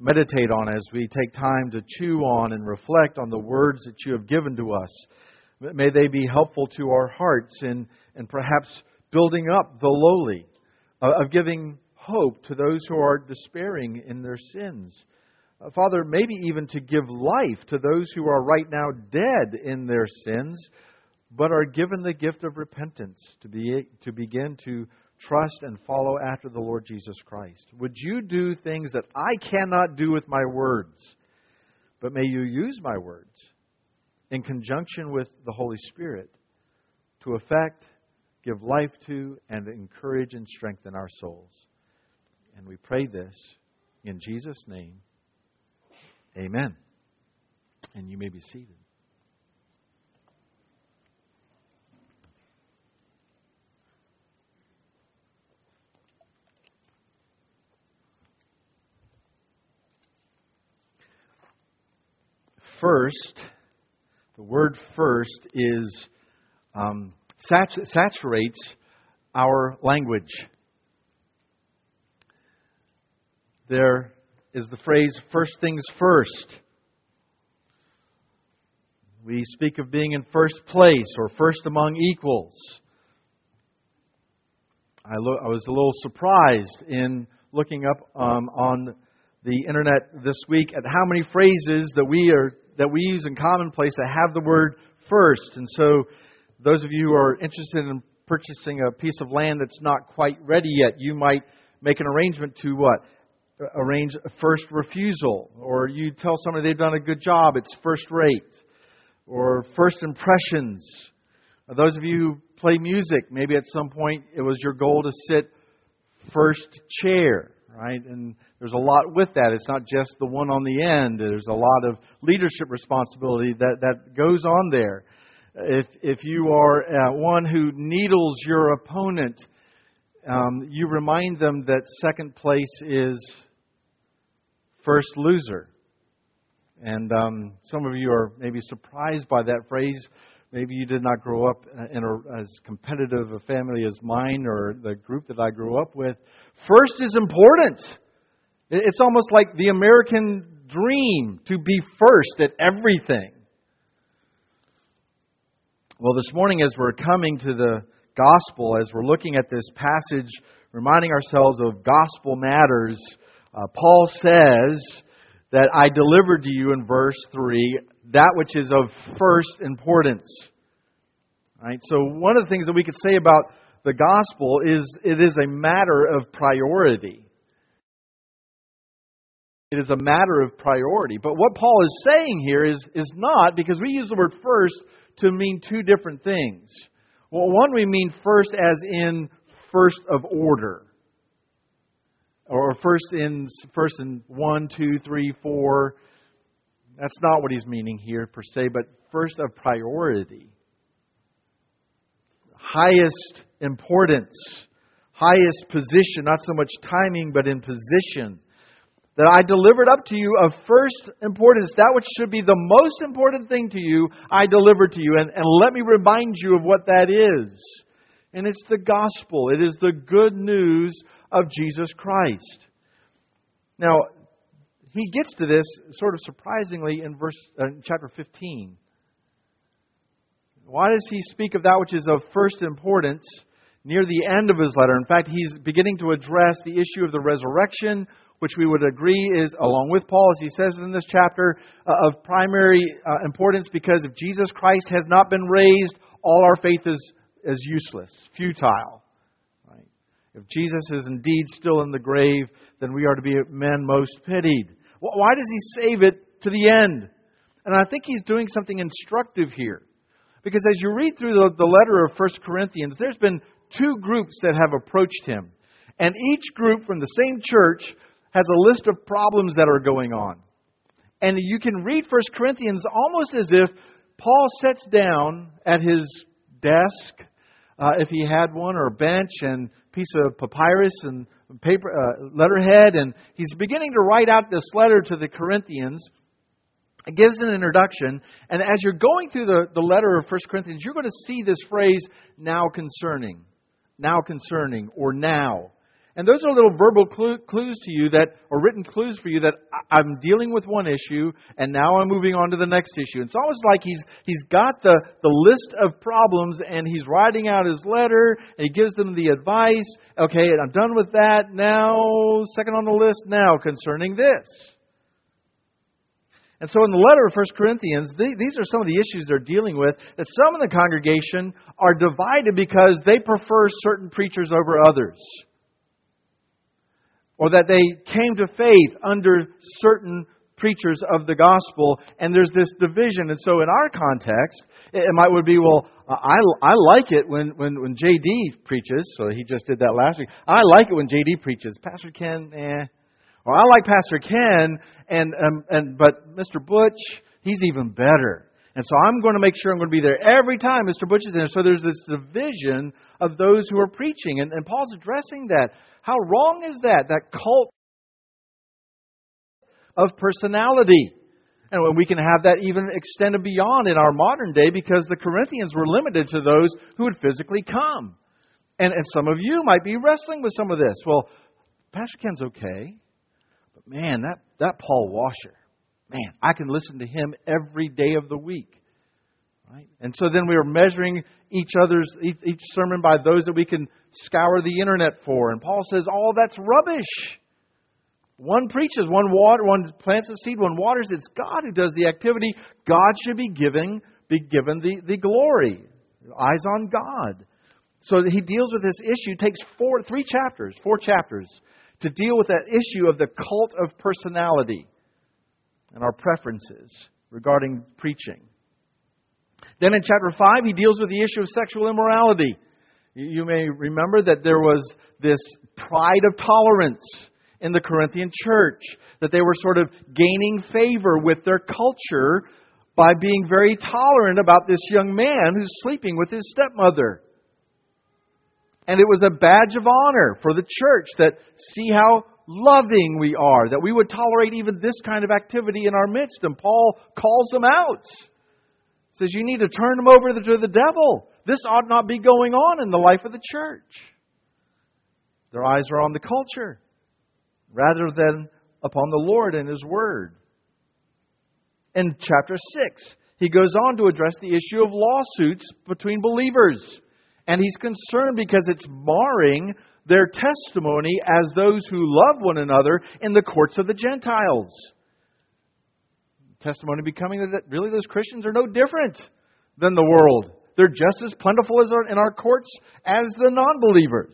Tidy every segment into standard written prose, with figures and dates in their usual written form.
meditate on, as we take time to chew on and reflect on the words that you have given to us. May they be helpful to our hearts in perhaps building up the lowly, of giving hope to those who are despairing in their sins. Father, maybe even to give life to those who are right now dead in their sins, but are given the gift of repentance to begin to trust and follow after the Lord Jesus Christ. Would you do things that I cannot do with my words, but may you use my words in conjunction with the Holy Spirit to affect, give life to, and encourage and strengthen our souls. And we pray this in Jesus' name. Amen. And you may be seated. First, the word first is saturates our language. There is the phrase, first things first. We speak of being in first place or first among equals. I was a little surprised in looking up on the internet this week at how many phrases that we use in commonplace that have the word first. And so those of you who are interested in purchasing a piece of land that's not quite ready yet, you might make an arrangement to what? Arrange a first refusal. Or you tell somebody they've done a good job, it's first rate. Or first impressions. Those of you who play music, maybe at some point it was your goal to sit first chair, right? And there's a lot with that. It's not just the one on the end. There's a lot of leadership responsibility that goes on there. If you are one who needles your opponent, you remind them that second place is first loser. And some of you are maybe surprised by that phrase. Maybe you did not grow up in as competitive a family as mine or the group that I grew up with. First is important. It's almost like the American dream to be first at everything. Well, this morning as we're coming to the gospel, as we're looking at this passage, reminding ourselves of gospel matters, Paul says that I delivered to you in verse 3 that which is of first importance. Right? So one of the things that we could say about the gospel is it is a matter of priority. It is a matter of priority. But what Paul is saying here is not, because we use the word first to mean two different things. Well, one, we mean first as in first of order. Or first in 1, 2, 3, 4. That's not what he's meaning here per se, but first of priority. Highest importance. Highest position, not so much timing, but in position. That I delivered up to you of first importance. That which should be the most important thing to you, I delivered to you. And let me remind you of what that is. And it's the gospel. It is the good news of Jesus Christ. Now, he gets to this sort of surprisingly in chapter 15. Why does he speak of that which is of first importance near the end of his letter? In fact, he's beginning to address the issue of the resurrection, which we would agree is, along with Paul, as he says in this chapter, of primary importance, because if Jesus Christ has not been raised, all our faith is useless, futile. Right? If Jesus is indeed still in the grave, then we are to be men most pitied. Well, why does he save it to the end? And I think he's doing something instructive here. Because as you read through the letter of 1 Corinthians, there's been two groups that have approached him. And each group from the same church has a list of problems that are going on. And you can read 1 Corinthians almost as if Paul sits down at his desk, if he had one, or a bench and piece of papyrus and paper letterhead, and he's beginning to write out this letter to the Corinthians. It gives an introduction, and as you're going through the letter of 1 Corinthians, you're going to see this phrase, now concerning, or now. And those are little verbal clues to you or written clues for you that I'm dealing with one issue and now I'm moving on to the next issue. It's almost like he's got the list of problems and he's writing out his letter and he gives them the advice. Okay, I'm done with that. Now, second on the list now concerning this. And so in the letter of 1 Corinthians, these are some of the issues they're dealing with, that some in the congregation are divided because they prefer certain preachers over others. Or that they came to faith under certain preachers of the gospel, and there's this division. And so in our context, it would be, well, I like it when J.D. preaches. So he just did that last week. I like it when J.D. preaches. Pastor Ken, Or I like Pastor Ken, but Mr. Butch, he's even better. And so I'm going to make sure I'm going to be there every time Mr. Butch is there. So there's this division of those who are preaching. And Paul's addressing that. How wrong is that? That cult of personality. And when we can have that even extended beyond in our modern day, because the Corinthians were limited to those who would physically come. And some of you might be wrestling with some of this. Well, Pastor Ken's okay. But man, that Paul Washer, man, I can listen to him every day of the week. Right? And so then we are measuring each sermon by those that we can scour the internet for. And Paul says, all that's rubbish. One preaches, one plants the seed, one waters. It's God who does the activity. God should be given the glory. Eyes on God. So he deals with this issue. It takes four chapters to deal with that issue of the cult of personality and our preferences regarding preaching. Then in chapter 5, he deals with the issue of sexual immorality. You may remember that there was this pride of tolerance in the Corinthian church, that they were sort of gaining favor with their culture by being very tolerant about this young man who's sleeping with his stepmother. And it was a badge of honor for the church that see how loving we are, that we would tolerate even this kind of activity in our midst. And Paul calls them out. Says, you need to turn them over to the devil. This ought not be going on in the life of the church. Their eyes are on the culture rather than upon the Lord and His Word. In chapter 6, he goes on to address the issue of lawsuits between believers. And he's concerned because it's marring their testimony as those who love one another in the courts of the Gentiles. Testimony becoming that really those Christians are no different than the world. They're just as plentiful in our courts as the non-believers.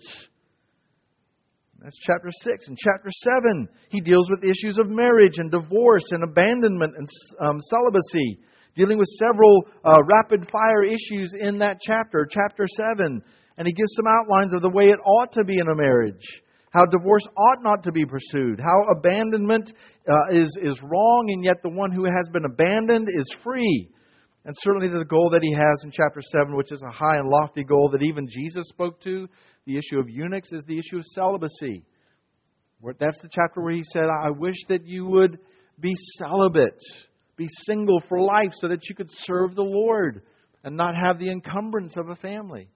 That's chapter 6. In chapter 7, he deals with issues of marriage and divorce and abandonment and celibacy, dealing with several rapid-fire issues in that chapter 7. And he gives some outlines of the way it ought to be in a marriage, how divorce ought not to be pursued, how abandonment is wrong, and yet the one who has been abandoned is free. And certainly the goal that he has in chapter 7, which is a high and lofty goal that even Jesus spoke to, the issue of eunuchs, is the issue of celibacy. That's the chapter where he said, I wish that you would be celibate, be single for life so that you could serve the Lord and not have the encumbrance of a family.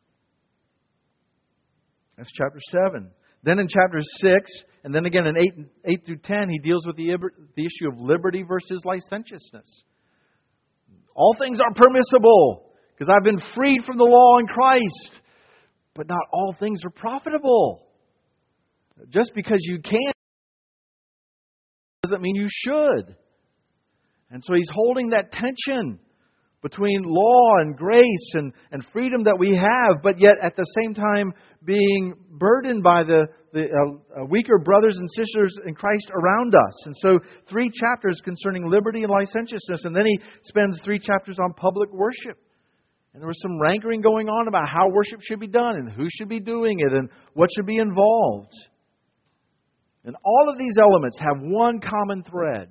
That's chapter 7. Then in chapter 6, and then again in 8 through 10, he deals with the issue of liberty versus licentiousness. All things are permissible because I've been freed from the law in Christ. But not all things are profitable. Just because you can doesn't mean you should. And so he's holding that tension between law and grace and freedom that we have, but yet at the same time being burdened by the weaker brothers and sisters in Christ around us. And so 3 chapters concerning liberty and licentiousness, and then he spends 3 chapters on public worship. And there was some rankering going on about how worship should be done and who should be doing it and what should be involved. And all of these elements have one common thread.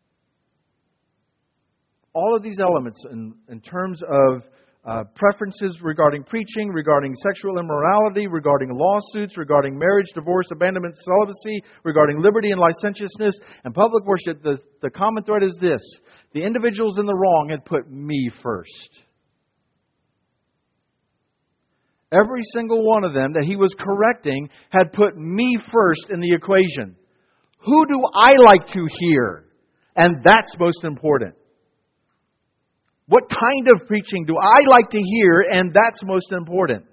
All of these elements in terms of preferences regarding preaching, regarding sexual immorality, regarding lawsuits, regarding marriage, divorce, abandonment, celibacy, regarding liberty and licentiousness, and public worship, the common thread is this. The individuals in the wrong had put me first. Every single one of them that he was correcting had put me first in the equation. Who do I like to hear? And that's most important. What kind of preaching do I like to hear? And that's most important.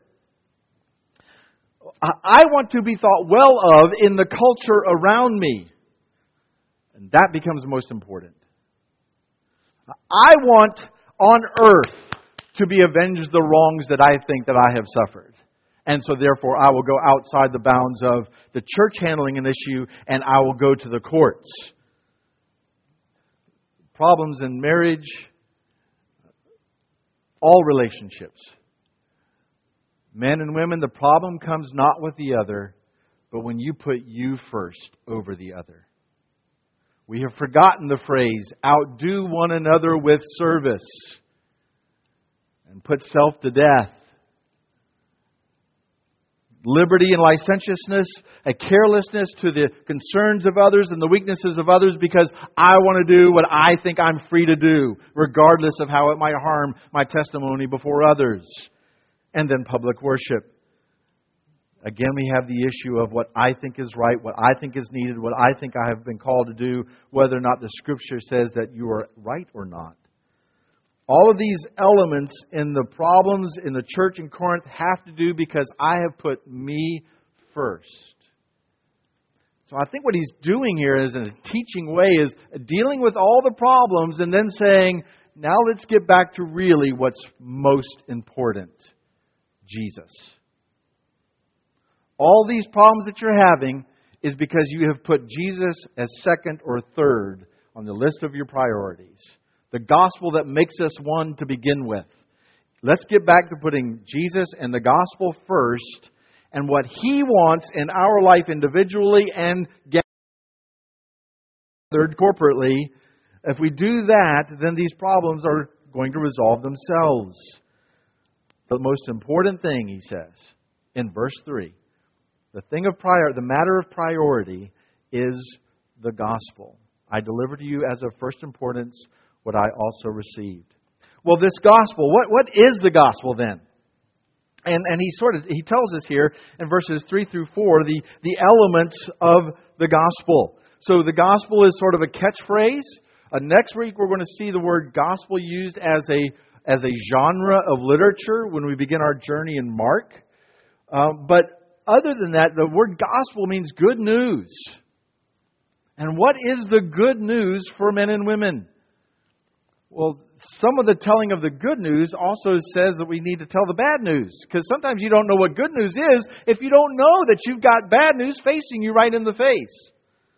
I want to be thought well of in the culture around me. And that becomes most important. I want on earth to be avenged the wrongs that I think that I have suffered. And so therefore I will go outside the bounds of the church handling an issue and I will go to the courts. Problems in marriage, all relationships. Men and women, the problem comes not with the other, but when you put you first over the other. We have forgotten the phrase, outdo one another with service, and put self to death. Liberty and licentiousness, a carelessness to the concerns of others and the weaknesses of others because I want to do what I think I'm free to do, regardless of how it might harm my testimony before others. And then public worship. Again, we have the issue of what I think is right, what I think is needed, what I think I have been called to do, whether or not the Scripture says that you are right or not. All of these elements in the problems in the church in Corinth have to do because I have put me first. So I think what he's doing here is in a teaching way is dealing with all the problems and then saying, now let's get back to really what's most important. Jesus. All these problems that you're having is because you have put Jesus as second or third on the list of your priorities. The gospel that makes us one to begin with. Let's get back to putting Jesus and the gospel first and what He wants in our life individually and gathered corporately. If we do that, then these problems are going to resolve themselves. The most important thing, he says, in verse 3, the matter of priority is the gospel. I deliver to you as of first importance what I also received. Well, this gospel, what is the gospel then? And he tells us here in verses 3 through 4 the elements of the gospel. So the gospel is sort of a catchphrase. Next week we're going to see the word gospel used as a genre of literature when we begin our journey in Mark. But other than that, the word gospel means good news. And what is the good news for men and women? Well, some of the telling of the good news also says that we need to tell the bad news. Because sometimes you don't know what good news is if you don't know that you've got bad news facing you right in the face.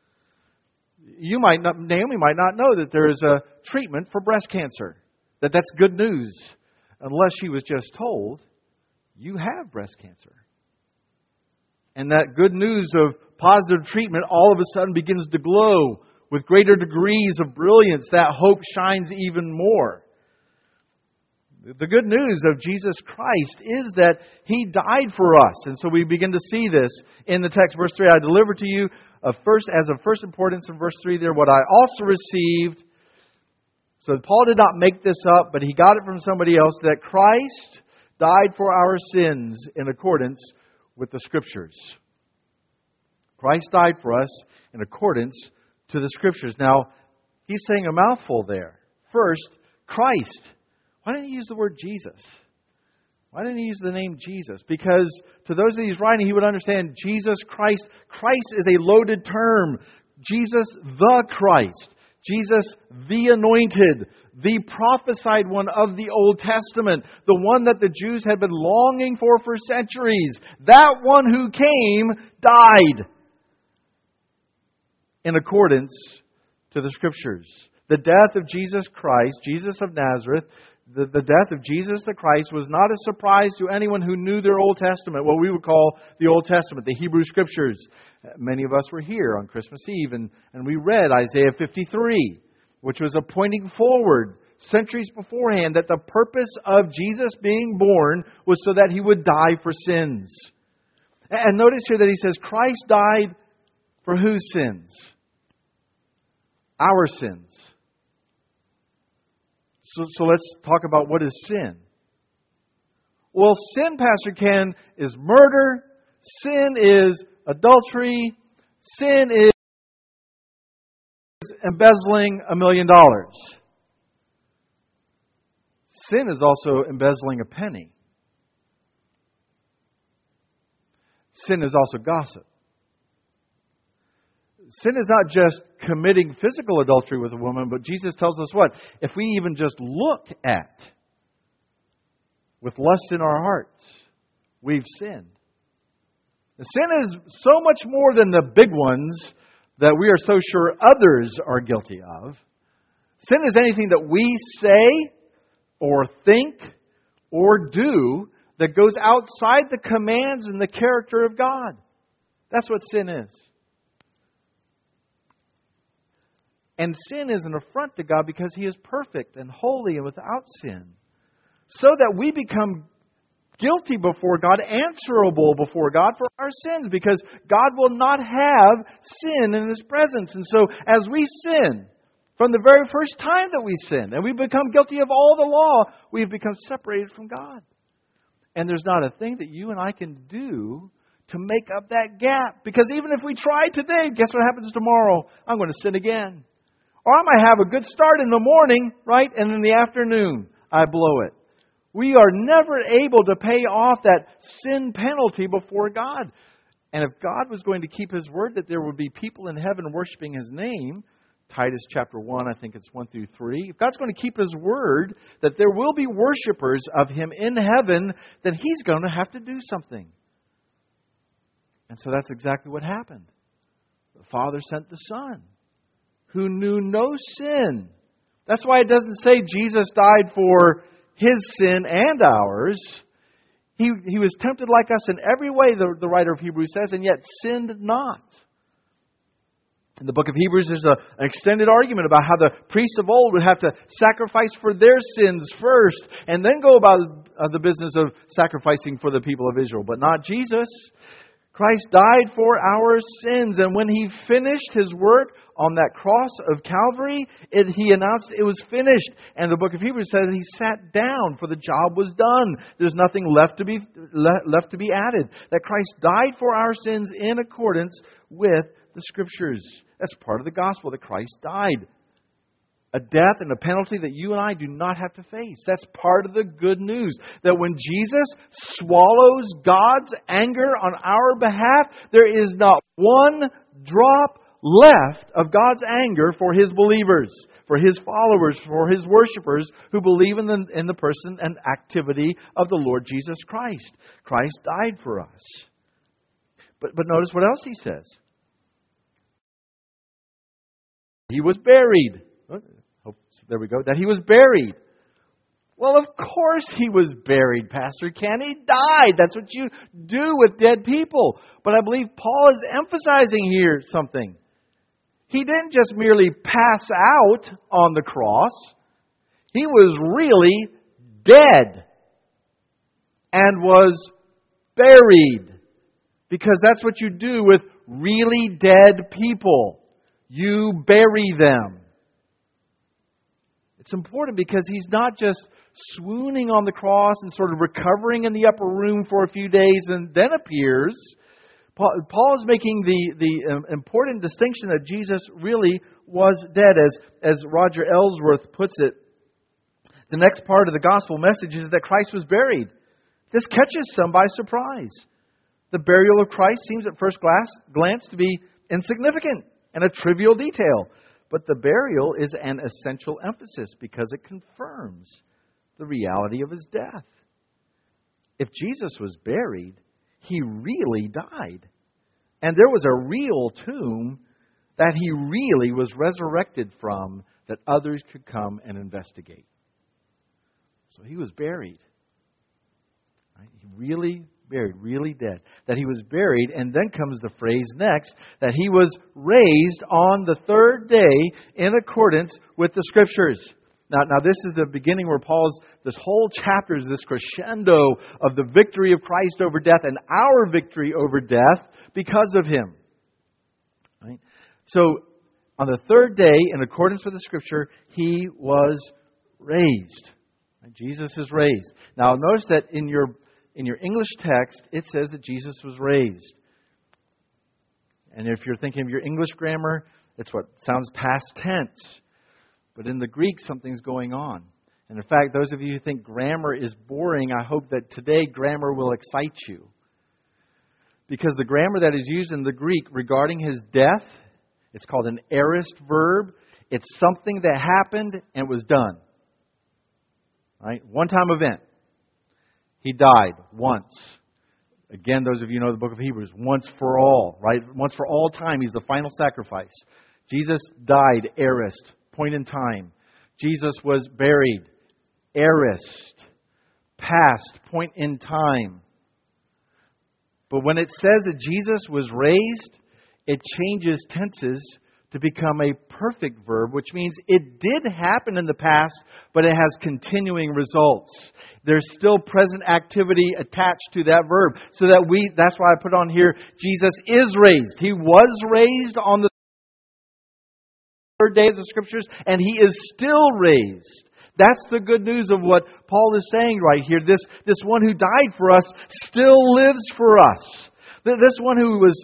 Naomi might not know that there is a treatment for breast cancer. That's good news. Unless she was just told, you have breast cancer. And that good news of positive treatment all of a sudden begins to glow with greater degrees of brilliance. That hope shines even more. The good news of Jesus Christ is that He died for us. And so we begin to see this in the text. Verse 3, I deliver to you as of first importance in verse 3 there what I also received. So Paul did not make this up, but he got it from somebody else, that Christ died for our sins in accordance with the Scriptures. Christ died for us in accordance to the Scriptures. Now, he's saying a mouthful there. First, Christ. Why didn't he use the word Jesus? Why didn't he use the name Jesus? Because to those that he's writing, he would understand Jesus Christ. Christ is a loaded term. Jesus the Christ. Jesus the Anointed. The prophesied one of the Old Testament. The one that the Jews had been longing for centuries. That one who came died in accordance to the Scriptures. The death of Jesus Christ, Jesus of Nazareth, the death of Jesus the Christ was not a surprise to anyone who knew their Old Testament, what we would call the Old Testament, the Hebrew Scriptures. Many of us were here on Christmas Eve, and we read Isaiah 53, which was a pointing forward centuries beforehand that the purpose of Jesus being born was so that He would die for sins. And notice here that he says Christ died for whose sins? Our sins. So let's talk about what is sin. Well, sin, Pastor Ken, is murder. Sin is adultery. Sin is embezzling $1 million. Sin is also embezzling a penny. Sin is also gossip. Sin is not just committing physical adultery with a woman, but Jesus tells us what? If we even just look at, with lust in our hearts, we've sinned. The sin is so much more than the big ones that we are so sure others are guilty of. Sin is anything that we say or think or do that goes outside the commands and the character of God. That's what sin is. And sin is an affront to God because He is perfect and holy and without sin. So that we become guilty before God, answerable before God for our sins, because God will not have sin in His presence. And so as we sin, from the very first time that we sin, and we become guilty of all the law, we've become separated from God. And there's not a thing that you and I can do to make up that gap. Because even if we try today, guess what happens tomorrow? I'm going to sin again. Or I might have a good start in the morning, right? And in the afternoon, I blow it. We are never able to pay off that sin penalty before God. And if God was going to keep His word that there would be people in heaven worshiping His name, Titus chapter 1, I think it's 1 through 3. If God's going to keep His word that there will be worshipers of Him in heaven, then He's going to have to do something. And so that's exactly what happened. The Father sent the Son, who knew no sin. That's why it doesn't say Jesus died for His sin and ours. He was tempted like us in every way, the writer of Hebrews says, and yet sinned not. In the book of Hebrews, there's an extended argument about how the priests of old would have to sacrifice for their sins first and then go about the business of sacrificing for the people of Israel. But not Jesus. Christ died for our sins. And when He finished His work on that cross of Calvary, He announced it was finished. And the book of Hebrews says He sat down, for the job was done. There's nothing left to be added. That Christ died for our sins in accordance with the Scriptures. That's part of the gospel, that Christ died. A death and a penalty that you and I do not have to face. That's part of the good news. That when Jesus swallows God's anger on our behalf, there is not one drop left of God's anger for His believers, for His followers, for His worshipers who believe in the person and activity of the Lord Jesus Christ. Christ died for us. But notice what else He says. He was buried. There we go. That He was buried. Well, of course He was buried, Pastor Ken. He died. That's what you do with dead people. But I believe Paul is emphasizing here something. He didn't just merely pass out on the cross. He was really dead and was buried. Because that's what you do with really dead people. You bury them. It's important because He's not just swooning on the cross and sort of recovering in the upper room for a few days and then appears. Paul is making the important distinction that Jesus really was dead. As Roger Ellsworth puts it, the next part of the gospel message is that Christ was buried. This catches some by surprise. The burial of Christ seems at first glance to be insignificant and a trivial detail. But the burial is an essential emphasis because it confirms the reality of His death. If Jesus was buried, He really died. And there was a real tomb that He really was resurrected from that others could come and investigate. So He was buried. Right? He really buried, really dead. That He was buried, and then comes the phrase next, that He was raised on the third day in accordance with the Scriptures. Now this is the beginning where this whole chapter is this crescendo of the victory of Christ over death and our victory over death because of Him. Right? So, on the third day, in accordance with the Scripture, He was raised. Right? Jesus is raised. Now, notice that in your in your English text, it says that Jesus was raised. And if you're thinking of your English grammar, it's what sounds past tense. But in the Greek, something's going on. And in fact, those of you who think grammar is boring, I hope that today grammar will excite you. Because the grammar that is used in the Greek regarding His death, it's called an aorist verb. It's something that happened and was done. Right? One-time event. He died once. Again, those of you who know the book of Hebrews, once for all, right? Once for all time, He's the final sacrifice. Jesus died, aorist, point in time. Jesus was buried, aorist, past, point in time. But when it says that Jesus was raised, it changes tenses to become a perfect verb, which means it did happen in the past, but it has continuing results. There's still present activity attached to that verb. So that's why I put on here, Jesus is raised. He was raised on the third day of the Scriptures, and He is still raised. That's the good news of what Paul is saying right here. This one who died for us still lives for us. This one who was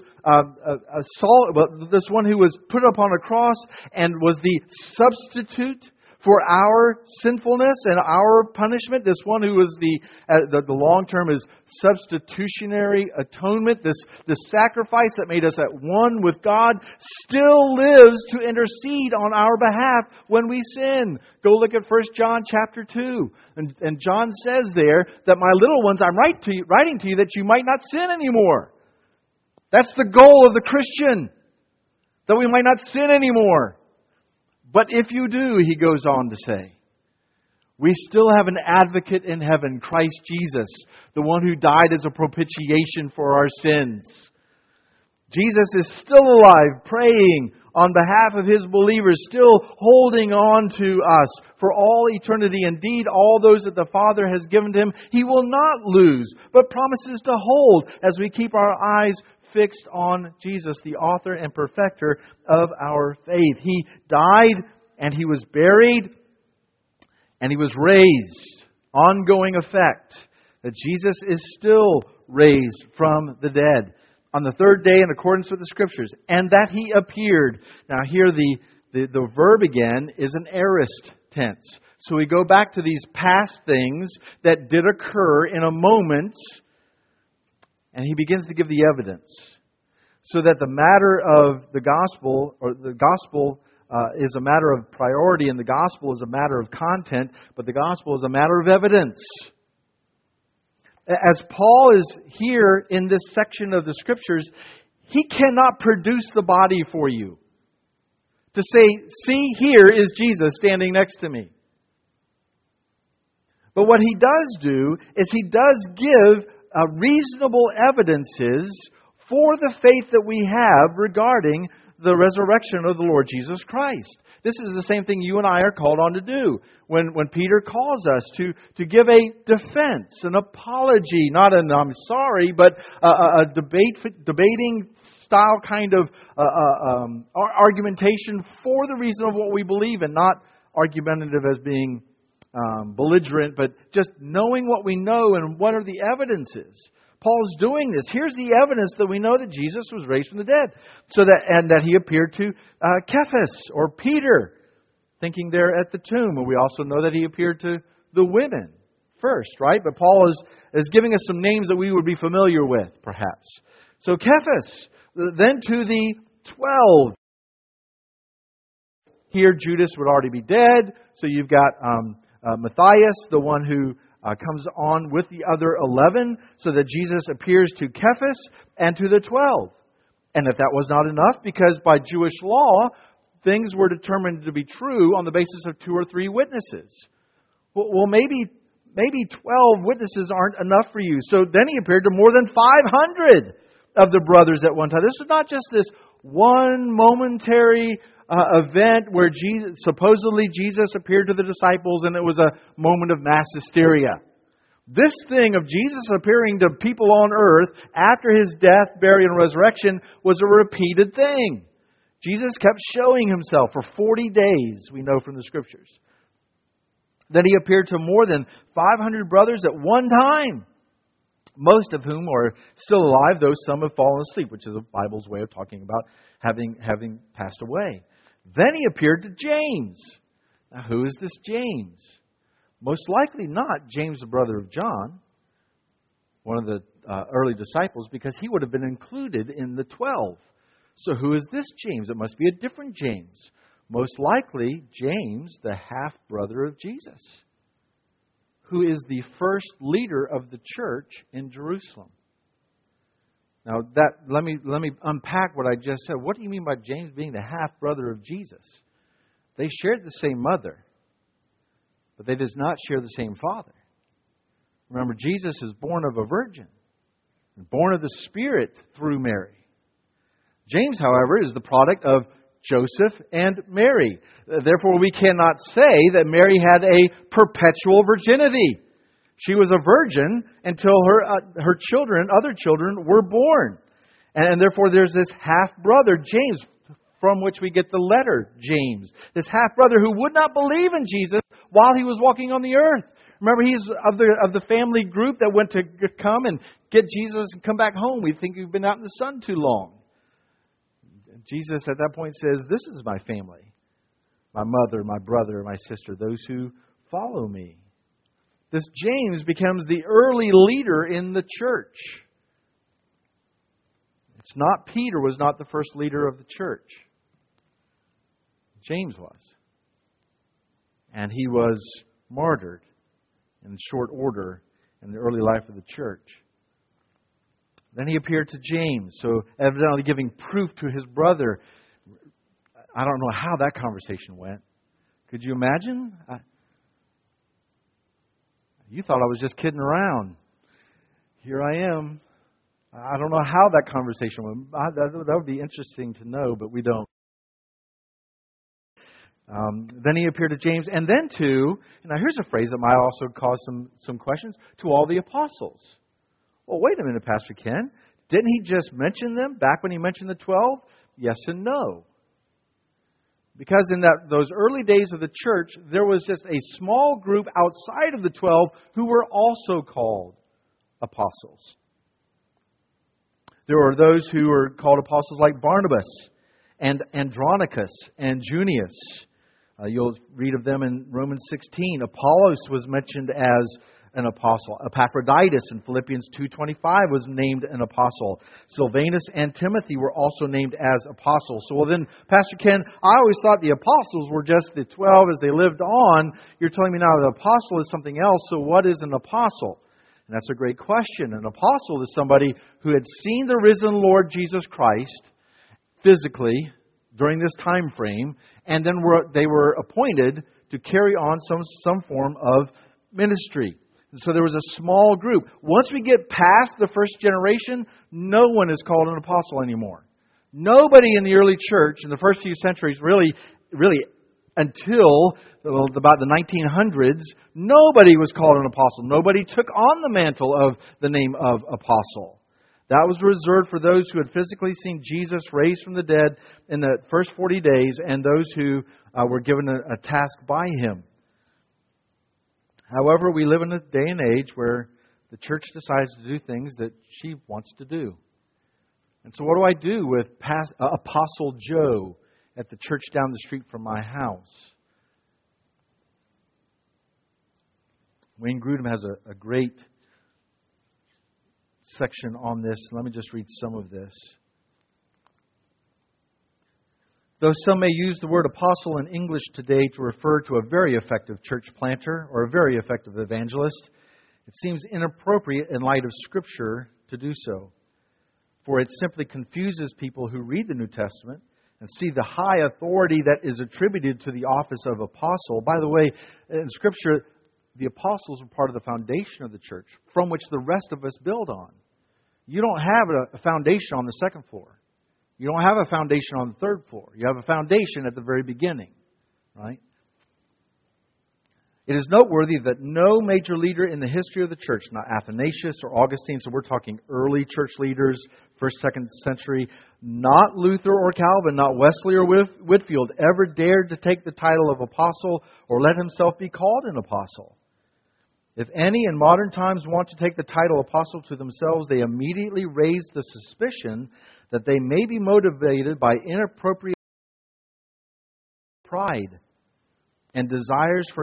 this one who was put upon a cross and was the substitute for our sinfulness and our punishment. This one who was the long term is substitutionary atonement. This sacrifice that made us at one with God still lives to intercede on our behalf when we sin. Go look at 1 John chapter 2. And John says there that my little ones, I'm writing to you that you might not sin anymore. That's the goal of the Christian, that we might not sin anymore. But if you do, he goes on to say, we still have an advocate in heaven, Christ Jesus, the one who died as a propitiation for our sins. Jesus is still alive, praying on behalf of His believers, still holding on to us for all eternity. Indeed, all those that the Father has given to Him, He will not lose, but promises to hold as we keep our eyes fixed on Jesus, the author and perfecter of our faith. He died and He was buried and He was raised. Ongoing effect that Jesus is still raised from the dead on the third day in accordance with the Scriptures, and that He appeared. Now here the verb again is an aorist tense. So we go back to these past things that did occur in a moment. And he begins to give the evidence. So that the matter of the gospel, or the gospel is a matter of priority, and the gospel is a matter of content, but the gospel is a matter of evidence. As Paul is here in this section of the Scriptures, he cannot produce the body for you. To say, see, here is Jesus standing next to me. But what he does do is he does give reasonable evidences for the faith that we have regarding the resurrection of the Lord Jesus Christ. This is the same thing you and I are called on to do. When Peter calls us to give a defense, an apology, not an I'm sorry, but a debating style kind of argumentation for the reason of what we believe, and not argumentative as being belligerent, but just knowing what we know and what are the evidences. Paul's doing this. Here's the evidence that we know that Jesus was raised from the dead, and that He appeared to Cephas or Peter, thinking there at the tomb. And we also know that He appeared to the women first, right? But Paul is giving us some names that we would be familiar with, perhaps. So Cephas, then to the 12. Here Judas would already be dead, so you've got Matthias, the one who comes on with the other 11, so that Jesus appears to Cephas and to the 12. And if that was not enough, because by Jewish law, things were determined to be true on the basis of 2 or 3 witnesses. Well, maybe 12 witnesses aren't enough for you. So then He appeared to more than 500 of the brothers at one time. This was not just this one momentary event where supposedly Jesus appeared to the disciples and it was a moment of mass hysteria. This thing of Jesus appearing to people on earth after His death, burial, and resurrection was a repeated thing. Jesus kept showing Himself for 40 days, we know from the Scriptures. That He appeared to more than 500 brothers at one time. most of whom are still alive, though some have fallen asleep, which is the Bible's way of talking about having passed away. Then he appeared to James. Now, who is this James? Most likely not James, the brother of John, one of the early disciples, because he would have been included in the 12. So who is this James? It must be a different James. Most likely James, the half-brother of Jesus, who is the first leader of the church in Jerusalem. Now, let me unpack what I just said. What do you mean by James being the half-brother of Jesus? They shared the same mother, but they did not share the same father. Remember, Jesus is born of a virgin, born of the Spirit through Mary. James, however, is the product of Joseph and Mary. Therefore, we cannot say that Mary had a perpetual virginity. She was a virgin until her children, other children, were born. And therefore, there's this half-brother, James, from which we get the letter James. This half-brother who would not believe in Jesus while he was walking on the earth. Remember, he's of the family group that went to come and get Jesus and come back home. We think we've been out in the sun too long. Jesus at that point says, "This is my family, my mother, my brother, my sister, those who follow me." This James becomes the early leader in the church. It's not Peter was not the first leader of the church. James was. And he was martyred in short order in the early life of the church. Then he appeared to James, so evidently giving proof to his brother. I don't know how that conversation went. Could you imagine? You thought I was just kidding around. Here I am. I don't know how that conversation went. That would be interesting to know, but we don't. Then he appeared to James, and then to, now here's a phrase that might also cause some questions, to all the apostles. Well, wait a minute, Pastor Ken. Didn't he just mention them back when he mentioned the 12? Yes and no. Because in those early days of the church, there was just a small group outside of the 12 who were also called apostles. There were those who were called apostles like Barnabas and Andronicus and Junius. You'll read of them in Romans 16. Apollos was mentioned as an apostle. Epaphroditus in Philippians 2:25 was named an apostle. Silvanus and Timothy were also named as apostles. So, well then, Pastor Ken, I always thought the apostles were just the 12 as they lived on. You're telling me now the apostle is something else. So what is an apostle? And that's a great question. An apostle is somebody who had seen the risen Lord Jesus Christ physically during this time frame, and then they were appointed to carry on some form of ministry. So there was a small group. Once we get past the first generation, no one is called an apostle anymore. Nobody in the early church in the first few centuries, really until about the 1900s, nobody was called an apostle. Nobody took on the mantle of the name of apostle. That was reserved for those who had physically seen Jesus raised from the dead in the first 40 days and those who were given a task by Him. However, we live in a day and age where the church decides to do things that she wants to do. And so what do I do with Apostle Joe at the church down the street from my house? Wayne Grudem has a great section on this. Let me just read some of this. Though some may use the word apostle in English today to refer to a very effective church planter or a very effective evangelist, it seems inappropriate in light of Scripture to do so. For it simply confuses people who read the New Testament and see the high authority that is attributed to the office of apostle. By the way, in Scripture, the apostles were part of the foundation of the church from which the rest of us build on. You don't have a foundation on the second floor. You don't have a foundation on the third floor. You have a foundation at the very beginning, right? It is noteworthy that no major leader in the history of the church, not Athanasius or Augustine, so we're talking early church leaders, 1st, 2nd century, not Luther or Calvin, not Wesley or Whitefield, ever dared to take the title of apostle or let himself be called an apostle. If any in modern times want to take the title apostle to themselves, they immediately raise the suspicion that they may be motivated by inappropriate pride and desires for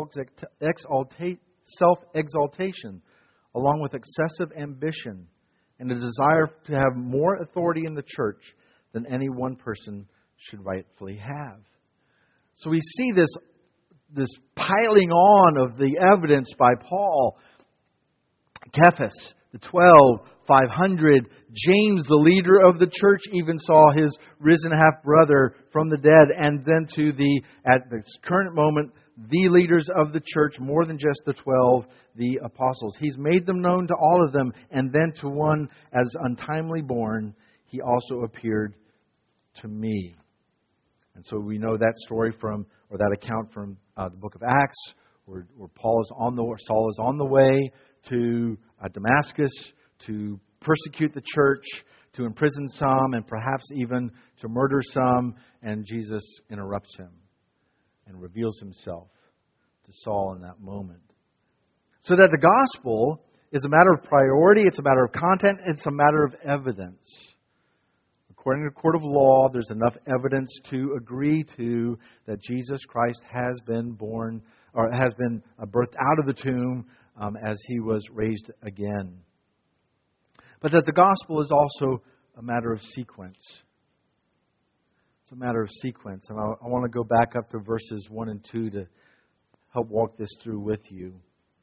self-exaltation, along with excessive ambition and a desire to have more authority in the church than any one person should rightfully have. So we see this piling on of the evidence by Paul. Cephas, the 12, 500, James, the leader of the church, even saw his risen half-brother from the dead. And then at this current moment, the leaders of the church, more than just the 12, the apostles. He's made them known to all of them. And then to one as untimely born, He also appeared to me. And so we know that story that account from the book of Acts, where Saul is on the way to Damascus to persecute the church, to imprison some, and perhaps even to murder some. And Jesus interrupts him and reveals Himself to Saul in that moment. So that the gospel is a matter of priority, it's a matter of content, it's a matter of evidence. According to the court of law, there's enough evidence to agree to that Jesus Christ has been born, or has been birthed out of the tomb as He was raised again. But that the gospel is also a matter of sequence. It's a matter of sequence. And I want to go back up to verses 1 and 2 to help walk this through with you.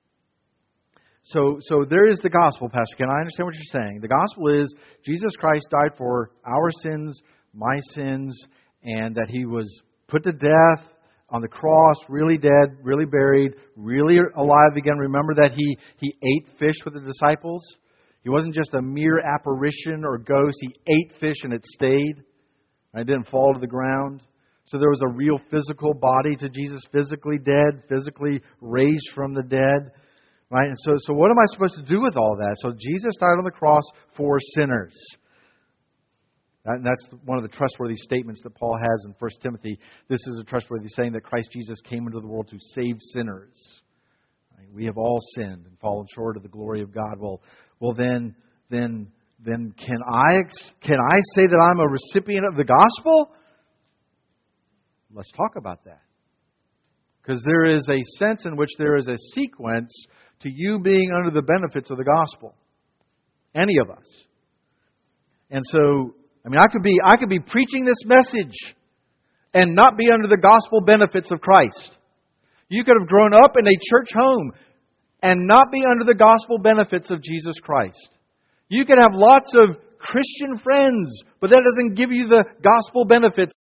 So there is the gospel, Pastor Ken. I understand what you're saying. The gospel is Jesus Christ died for our sins, my sins, and that He was put to death on the cross, really dead, really buried, really alive again. Remember that He ate fish with the disciples? He wasn't just a mere apparition or ghost. He ate fish and it stayed. It didn't fall to the ground. So there was a real physical body to Jesus, physically dead, physically raised from the dead. Right? And so what am I supposed to do with all that? So Jesus died on the cross for sinners. And that's one of the trustworthy statements that Paul has in 1 Timothy. This is a trustworthy saying that Christ Jesus came into the world to save sinners. Right? We have all sinned and fallen short of the glory of God. Well, then can I say that I'm a recipient of the gospel? Let's talk about that. Because there is a sense in which there is a sequence to you being under the benefits of the gospel. Any of us. And so, I could be preaching this message and not be under the gospel benefits of Christ. You could have grown up in a church home and not be under the gospel benefits of Jesus Christ. You can have lots of Christian friends, but that doesn't give you the gospel benefits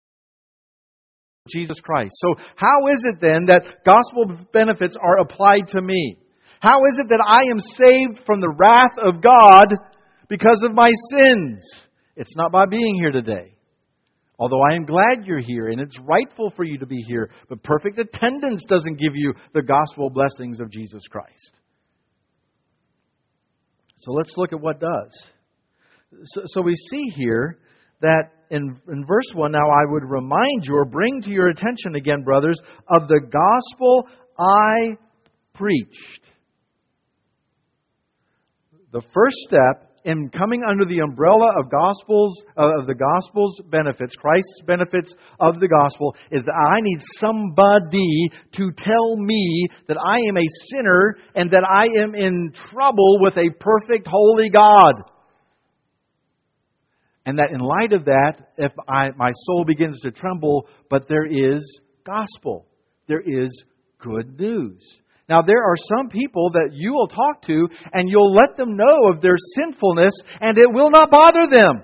of Jesus Christ. So how is it then that gospel benefits are applied to me? How is it that I am saved from the wrath of God because of my sins? It's not by being here today. Although I am glad you're here and it's rightful for you to be here, but perfect attendance doesn't give you the gospel blessings of Jesus Christ. So let's look at what does. So we see here that in verse 1, now I would remind you or bring to your attention again, brothers, of the gospel I preached. The first step in coming under the umbrella of the gospel's benefits, Christ's benefits of the gospel, is that I need somebody to tell me that I am a sinner and that I am in trouble with a perfect, holy God. And that in light of that, my soul begins to tremble, but there is gospel. There is good news. Now, there are some people that you will talk to and you'll let them know of their sinfulness and it will not bother them.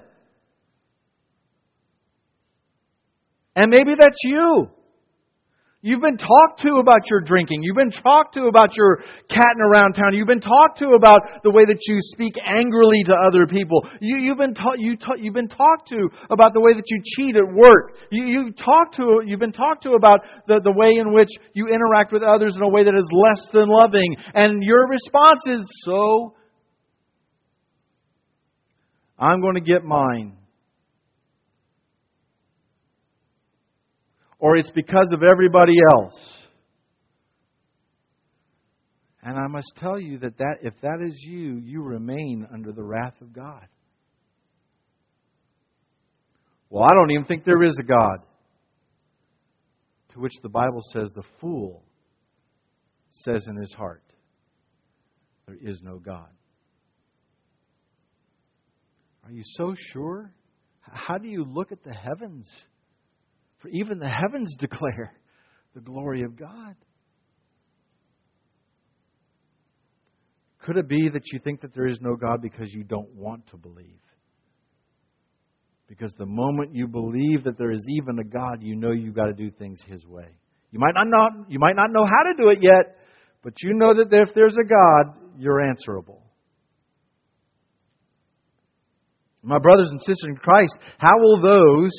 And maybe that's you. You've been talked to about your drinking. You've been talked to about your catting around town. You've been talked to about the way that you speak angrily to other people. You've been talked to about the way that you cheat at work. You've been talked to about the way in which you interact with others in a way that is less than loving. And your response is, so I'm going to get mine. Or it's because of everybody else. And I must tell you that if that is you, you remain under the wrath of God. Well, I don't even think there is a God. To which the Bible says the fool says in his heart, there is no God. Are you so sure? How do you look at the heavens? For even the heavens declare the glory of God. Could it be that you think that there is no God because you don't want to believe? Because the moment you believe that there is even a God, you know you've got to do things His way. You might not know how to do it yet, but you know that if there's a God, you're answerable. My brothers and sisters in Christ, how will those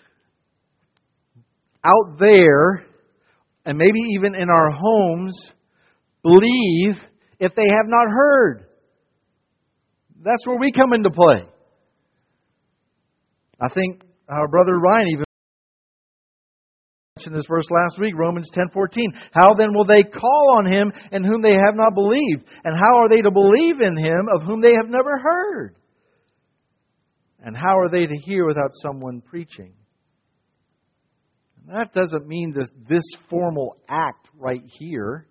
out there, and maybe even in our homes, believe if they have not heard? That's where we come into play. I think our brother Ryan even mentioned this verse last week, Romans 10:14. How then will they call on Him in whom they have not believed? And how are they to believe in Him of whom they have never heard? And how are they to hear without someone preaching? And that doesn't mean this formal act right here.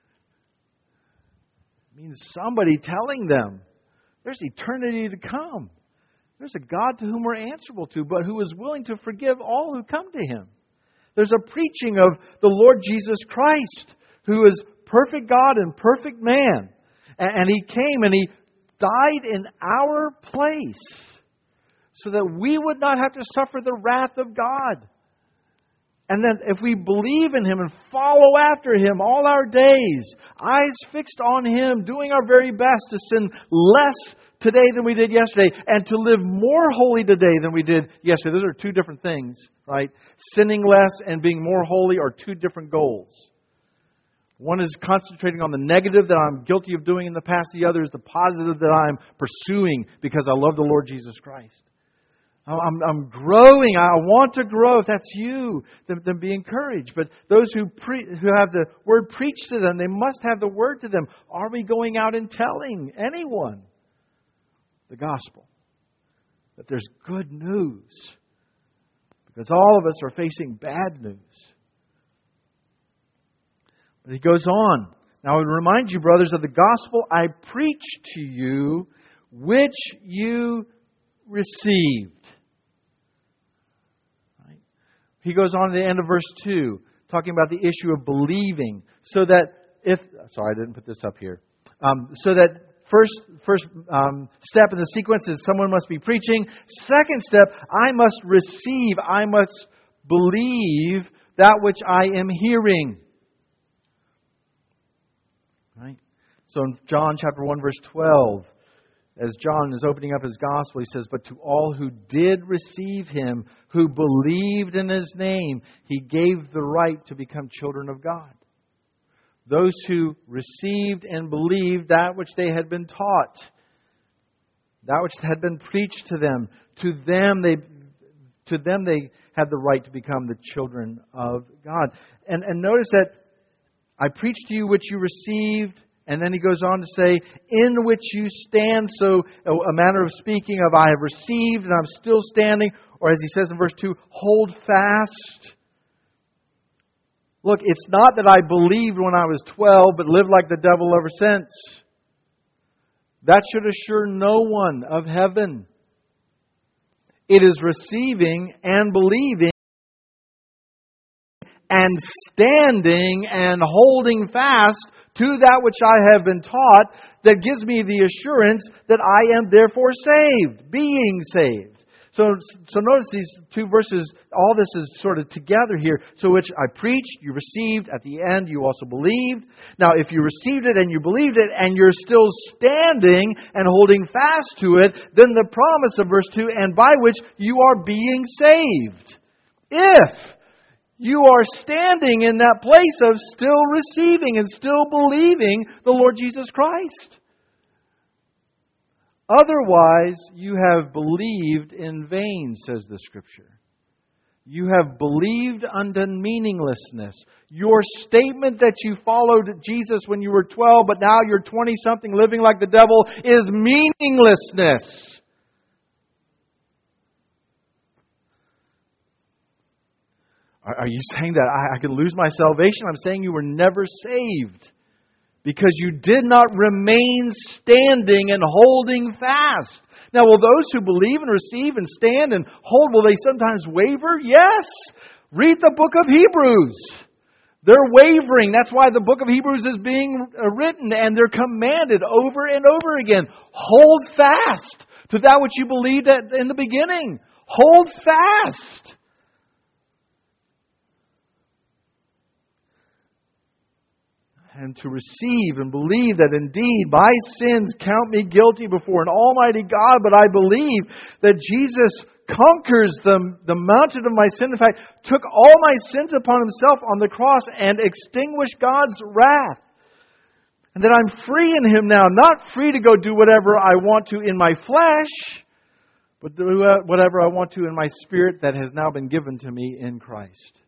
It means somebody telling them there's eternity to come. There's a God to whom we're answerable to, but who is willing to forgive all who come to Him. There's a preaching of the Lord Jesus Christ, who is perfect God and perfect man. And He came and He died in our place so that we would not have to suffer the wrath of God. And then if we believe in Him and follow after Him all our days, eyes fixed on Him, doing our very best to sin less today than we did yesterday, and to live more holy today than we did yesterday. Those are two different things, right? Sinning less and being more holy are two different goals. One is concentrating on the negative that I'm guilty of doing in the past. The other is the positive that I'm pursuing because I love the Lord Jesus Christ. I'm growing. I want to grow. If that's you, then be encouraged. But those who have the Word preached to them, they must have the Word to them. Are we going out and telling anyone the gospel? That there's good news. Because all of us are facing bad news. But he goes on. Now I would remind you, brothers, of the gospel I preached to you, which you received. Right? He goes on to the end of verse 2, talking about the issue of believing. So that sorry, I didn't put this up here. So that first step in the sequence is someone must be preaching. Second step, I must receive, I must believe that which I am hearing. Right? So in John chapter 1 verse 12, as John is opening up his gospel, he says, but to all who did receive Him, who believed in His name, He gave the right to become children of God. Those who received and believed that which they had been taught, that which had been preached to them they had the right to become the children of God. And notice that I preached to you which you received, and then he goes on to say, in which you stand. So a manner of speaking of I have received and I'm still standing. Or as he says in verse 2, hold fast. Look, it's not that I believed when I was 12, but lived like the devil ever since. That should assure no one of heaven. It is receiving and believing and standing and holding fast to that which I have been taught that gives me the assurance that I am therefore saved, being saved. So notice these two verses, all this is sort of together here. So which I preached, you received, at the end you also believed. Now if you received it and you believed it and you're still standing and holding fast to it, then the promise of verse 2, and by which you are being saved. If you are standing in that place of still receiving and still believing the Lord Jesus Christ. Otherwise, you have believed in vain, says the Scripture. You have believed unto meaninglessness. Your statement that you followed Jesus when you were 12, but now you're 20-something living like the devil is meaninglessness. Are you saying that I could lose my salvation? I'm saying you were never saved because you did not remain standing and holding fast. Now, will those who believe and receive and stand and hold, will they sometimes waver? Yes. Read the book of Hebrews. They're wavering. That's why the book of Hebrews is being written, and they're commanded over and over again. Hold fast to that which you believed in the beginning. Hold fast. And to receive and believe that indeed my sins count me guilty before an almighty God, but I believe that Jesus conquers the mountain of my sin. In fact, took all my sins upon Himself on the cross and extinguished God's wrath. And that I'm free in Him now, not free to go do whatever I want to in my flesh, but do whatever I want to in my spirit that has now been given to me in Christ.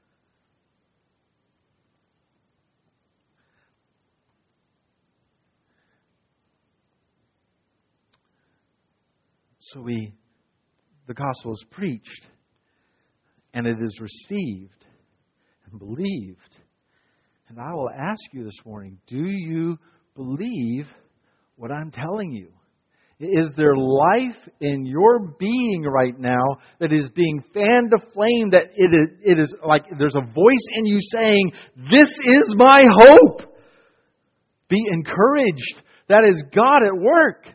So the gospel is preached, and it is received and believed. And I will ask you this morning, do you believe what I'm telling you? Is there life in your being right now that is being fanned to flame, that it is like there's a voice in you saying, this is my hope? Be encouraged. That is God at work.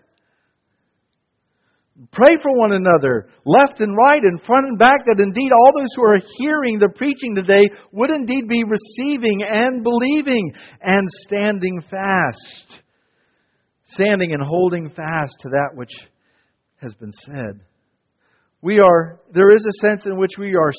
Pray for one another, left and right and front and back, that indeed all those who are hearing the preaching today would indeed be receiving and believing and standing fast. Standing and holding fast to that which has been said. There is a sense in which we are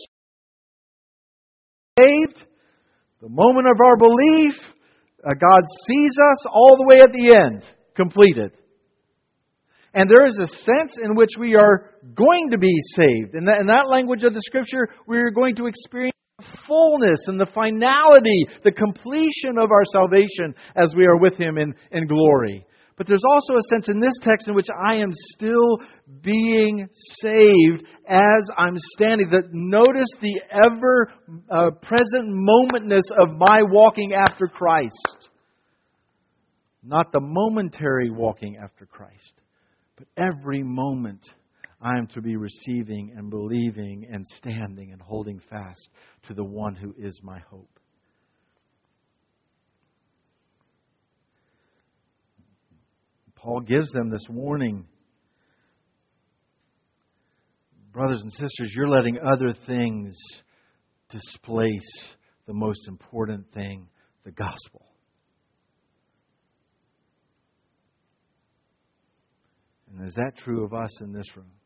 saved. The moment of our belief, God sees us all the way at the end, completed. And there is a sense in which we are going to be saved. In that language of the Scripture, we are going to experience the fullness and the finality, the completion of our salvation as we are with Him in glory. But there's also a sense in this text in which I am still being saved as I'm standing. That notice the ever-present momentness of my walking after Christ. Not the momentary walking after Christ. But every moment I am to be receiving and believing and standing and holding fast to the one who is my hope. Paul gives them this warning. Brothers and sisters, you're letting other things displace the most important thing, the gospel. And is that true of us in this room?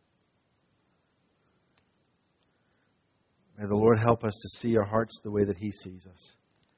May the Lord help us to see our hearts the way that He sees us.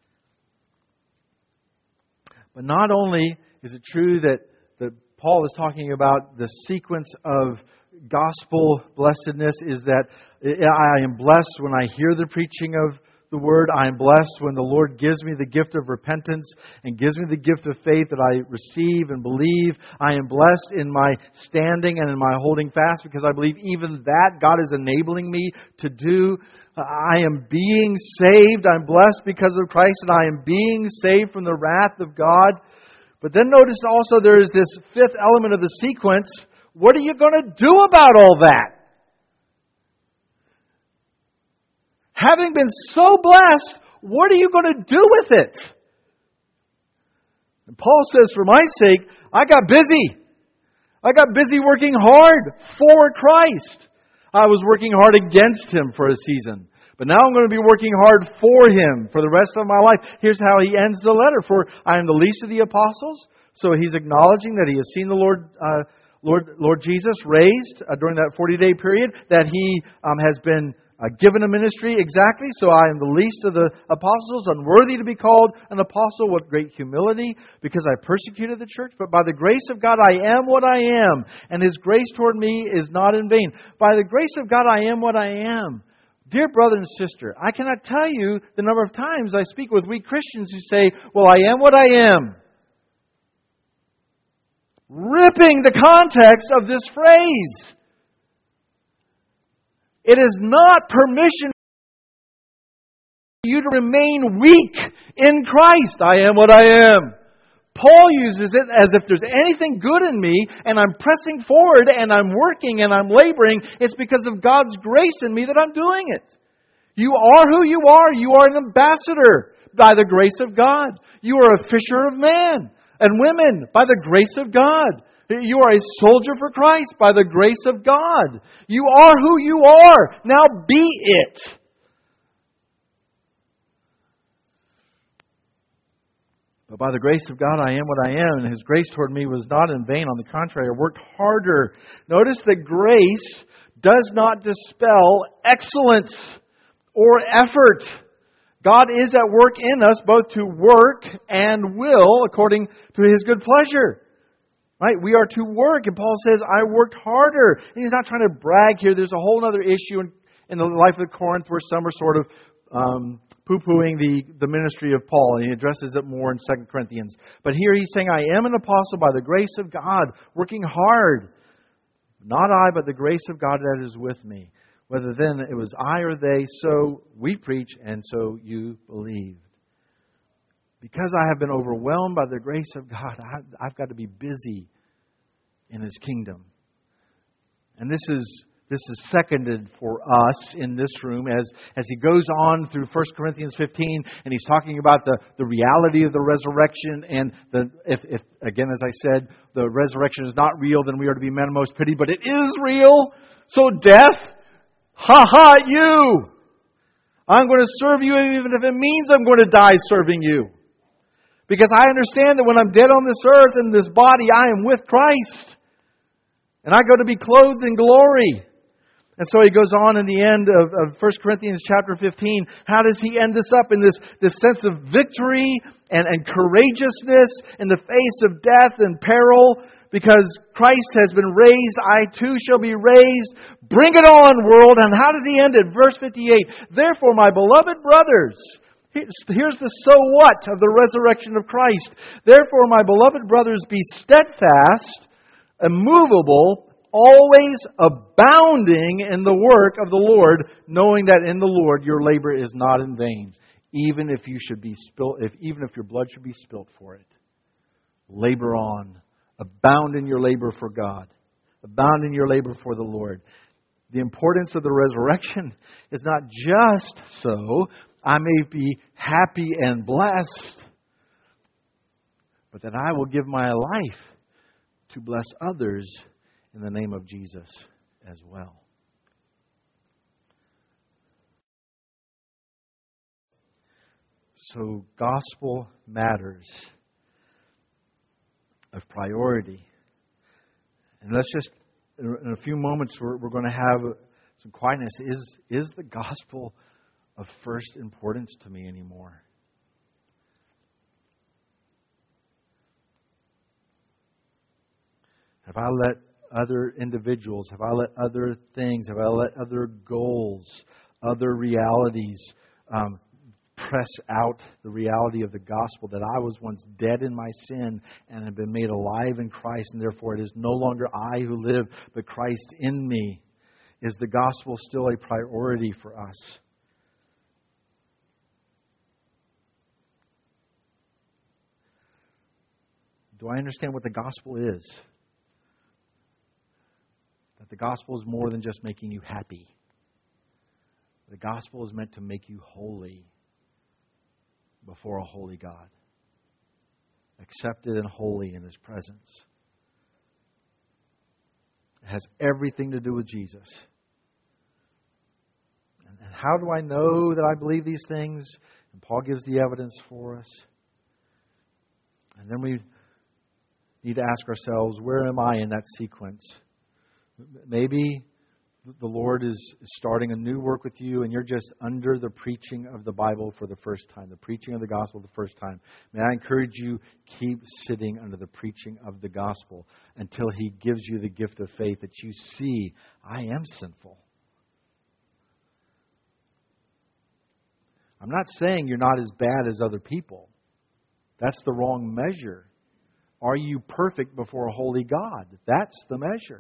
But not only is it true that Paul is talking about the sequence of gospel blessedness, is that I am blessed when I hear the preaching of the Word. I am blessed when the Lord gives me the gift of repentance and gives me the gift of faith that I receive and believe. I am blessed in my standing and in my holding fast, because I believe even that God is enabling me to do. I am being saved. I'm blessed because of Christ, and I am being saved from the wrath of God. But then notice also there is this fifth element of the sequence. What are you going to do about all that? Having been so blessed, what are you going to do with it? And Paul says, for my sake, I got busy. I got busy working hard for Christ. I was working hard against Him for a season. But now I'm going to be working hard for Him for the rest of my life. Here's how he ends the letter. For I am the least of the apostles. So he's acknowledging that he has seen the Lord Jesus raised during that 40-day period, that He has been given a ministry exactly. So I am the least of the apostles, unworthy to be called an apostle. What great humility, because I persecuted the church. But by the grace of God I am what I am, and His grace toward me is not in vain. By the grace of God I am what I am. Dear brother and sister, I cannot tell you the number of times I speak with weak Christians who say, well, I am what I am. Ripping the context of this phrase. It is not permission for you to remain weak in Christ. I am what I am. Paul uses it as if there's anything good in me and I'm pressing forward and I'm working and I'm laboring. It's because of God's grace in me that I'm doing it. You are who you are. You are an ambassador by the grace of God. You are a fisher of men and women by the grace of God. You are a soldier for Christ by the grace of God. You are who you are. Now be it. But by the grace of God, I am what I am, and His grace toward me was not in vain. On the contrary, I worked harder. Notice that grace does not dispel excellence or effort. God is at work in us both to work and will according to His good pleasure. Right? We are to work. And Paul says, I worked harder. And he's not trying to brag here. There's a whole other issue in the life of Corinth where some are sort of poo-pooing the ministry of Paul. And he addresses it more in 2 Corinthians. But here he's saying, I am an apostle by the grace of God, working hard. Not I, but the grace of God that is with me. Whether then it was I or they, so we preach and so you believe. Because I have been overwhelmed by the grace of God, I've got to be busy in His kingdom. And this is seconded for us in this room as he goes on through 1 Corinthians 15, and he's talking about the reality of the resurrection. And if again, as I said, the resurrection is not real, then we are to be men of most pity. But it is real. So death, ha at you. I'm going to serve you even if it means I'm going to die serving you. Because I understand that when I'm dead on this earth in this body, I am with Christ. And I go to be clothed in glory. And so he goes on in the end of 1 Corinthians chapter 15. How does he end this up in this sense of victory and courageousness in the face of death and peril? Because Christ has been raised, I too shall be raised. Bring it on, world. And how does he end it? Verse 58. Therefore, my beloved brothers... Here's the so what of the resurrection of Christ. Therefore, my beloved brothers, be steadfast, immovable, always abounding in the work of the Lord, knowing that in the Lord your labor is not in vain, even if your blood should be spilt for it. Labor on. Abound in your labor for God. Abound in your labor for the Lord. The importance of the resurrection is not just so I may be happy and blessed, but that I will give my life to bless others in the name of Jesus as well. So, gospel matters of priority. And let's just, in a few moments, we're going to have some quietness. Is the gospel of first importance to me anymore? Have I let other individuals, have I let other things, have I let other goals, other realities press out the reality of the gospel that I was once dead in my sin and have been made alive in Christ, and therefore it is no longer I who live, but Christ in me? Is the gospel still a priority for us? Do I understand what the gospel is? That the gospel is more than just making you happy. The gospel is meant to make you holy before a holy God. Accepted and holy in His presence. It has everything to do with Jesus. And how do I know that I believe these things? And Paul gives the evidence for us. And then we need to ask ourselves, where am I in that sequence? Maybe the Lord is starting a new work with you and you're just under the preaching of the Bible for the first time, the preaching of the gospel the first time. May I encourage you, keep sitting under the preaching of the gospel until He gives you the gift of faith that you see, I am sinful. I'm not saying you're not as bad as other people. That's the wrong measure. Are you perfect before a holy God? That's the measure.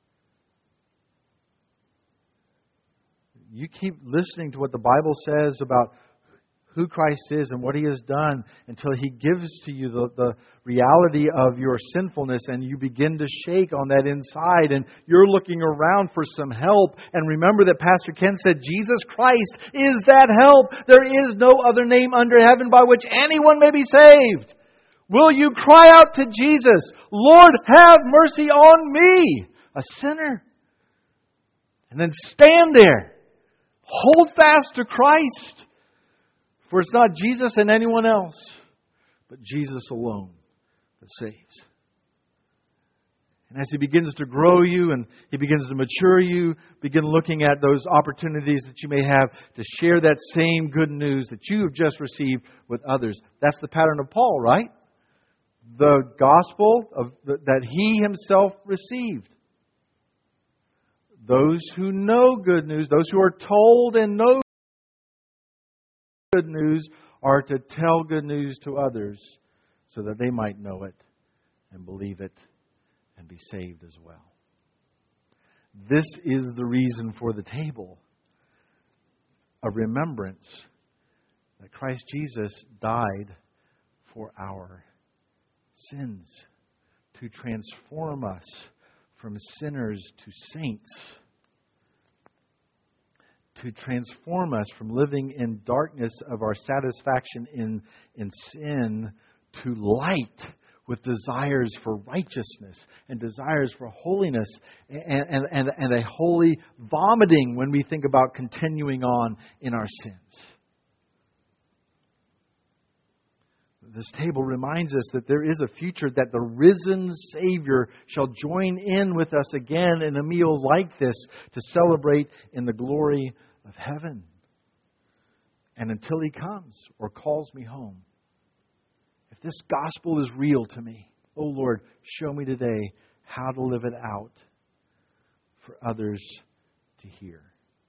You keep listening to what the Bible says about who Christ is and what He has done until He gives to you the reality of your sinfulness, and you begin to shake on that inside and you're looking around for some help. And remember that Pastor Ken said Jesus Christ is that help. There is no other name under heaven by which anyone may be saved. Will you cry out to Jesus, Lord, have mercy on me, a sinner? And then stand there. Hold fast to Christ. For it's not Jesus and anyone else, but Jesus alone that saves. And as He begins to grow you and He begins to mature you, begin looking at those opportunities that you may have to share that same good news that you have just received with others. That's the pattern of Paul, right? The gospel that he himself received. Those who know good news, those who are told and know good news, are to tell good news to others so that they might know it and believe it and be saved as well. This is the reason for the table. A remembrance that Christ Jesus died for our sins, to transform us from sinners to saints, to transform us from living in darkness of our satisfaction in sin to light with desires for righteousness and desires for holiness and a holy vomiting when we think about continuing on in our sins. This table reminds us that there is a future that the risen Savior shall join in with us again in a meal like this to celebrate in the glory of heaven. And until He comes or calls me home, if this gospel is real to me, oh Lord, show me today how to live it out for others to hear.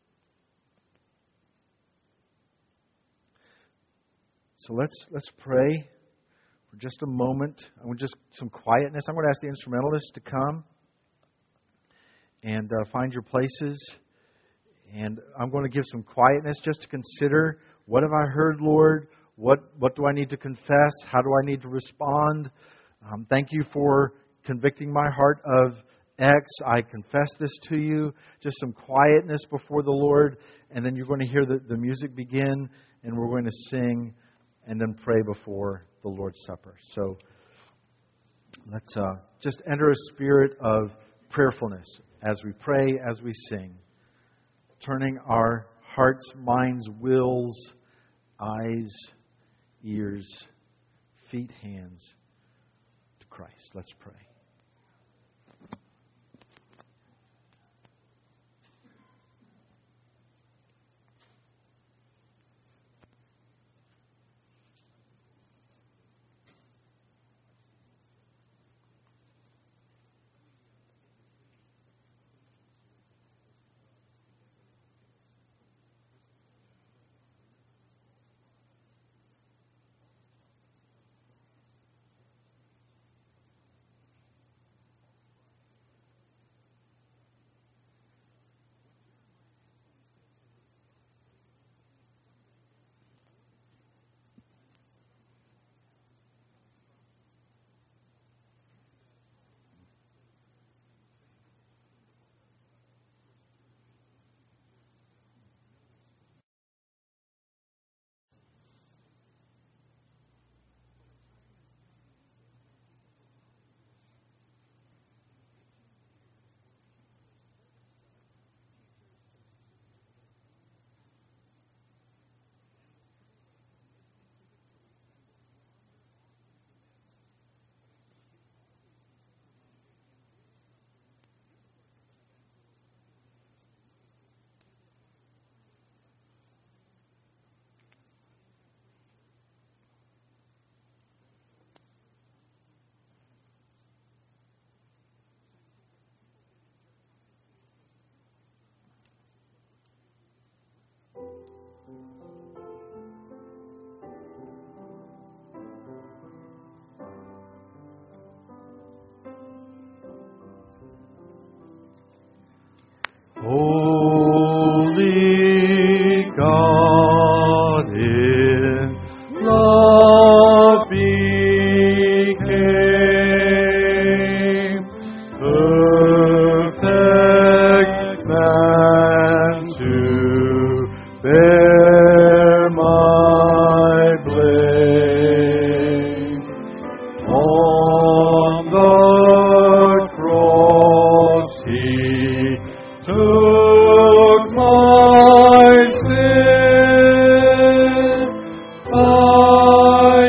So let's pray for just a moment. I want just some quietness. I'm going to ask the instrumentalists to come and find your places. And I'm going to give some quietness just to consider, what have I heard, Lord? What do I need to confess? How do I need to respond? Thank you for convicting my heart of X. I confess this to you. Just some quietness before the Lord. And then you're going to hear the music begin. And we're going to sing and then pray before the Lord's Supper. So let's just enter a spirit of prayerfulness as we pray, as we sing, turning our hearts, minds, wills, eyes, ears, feet, hands to Christ. Let's pray.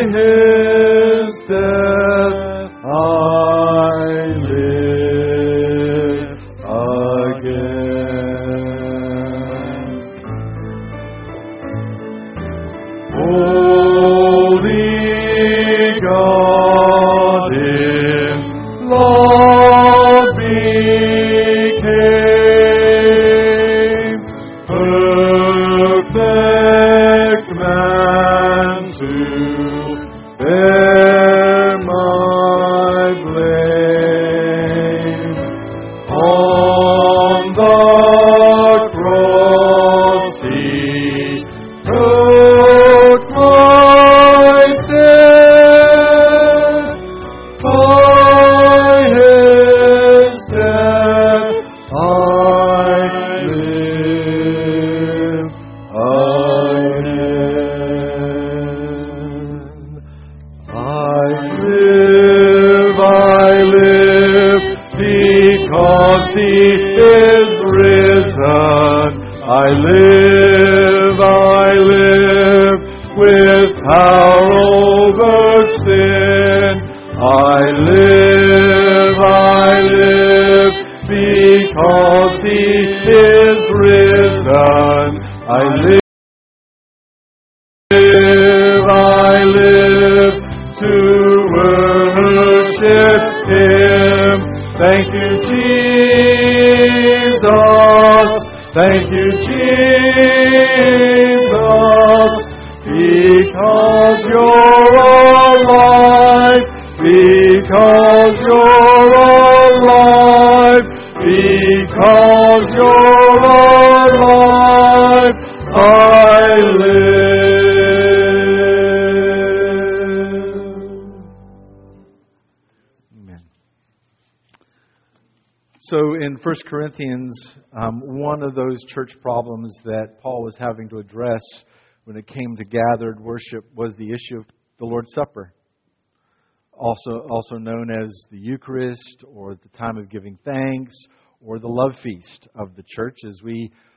His death I live again. Holy God in love became perfect man to bear my blame. On the cross He took my sin. By His death I live again. I live because He is risen. I live with power over sin. I live because He is risen. I live to worship Him. Thank you, Jesus. Thank you, Jesus. Because you're alive. Because you're alive. Because you're alive. I live. Amen. So in 1 Corinthians, one of those church problems that Paul was having to address when it came to gathered worship was the issue of the Lord's Supper, also known as the Eucharist, or the time of giving thanks, or the love feast of the church, as we